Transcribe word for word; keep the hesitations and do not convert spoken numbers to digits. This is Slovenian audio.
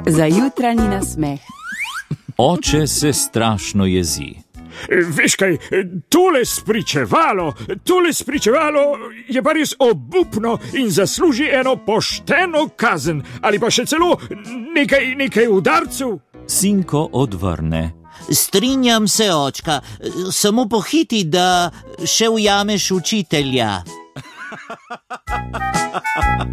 Za jutranji nasmeh. Oče se strašno jezi. Veš kaj, tole spričevalo, tole spričevalo je pa res obupno in zasluži eno pošteno kazen, ali pa še celo nekaj, nekaj udarcev. Sinko odvrne. Strinjam se, očka, samo pohiti, da še ujameš učitelja.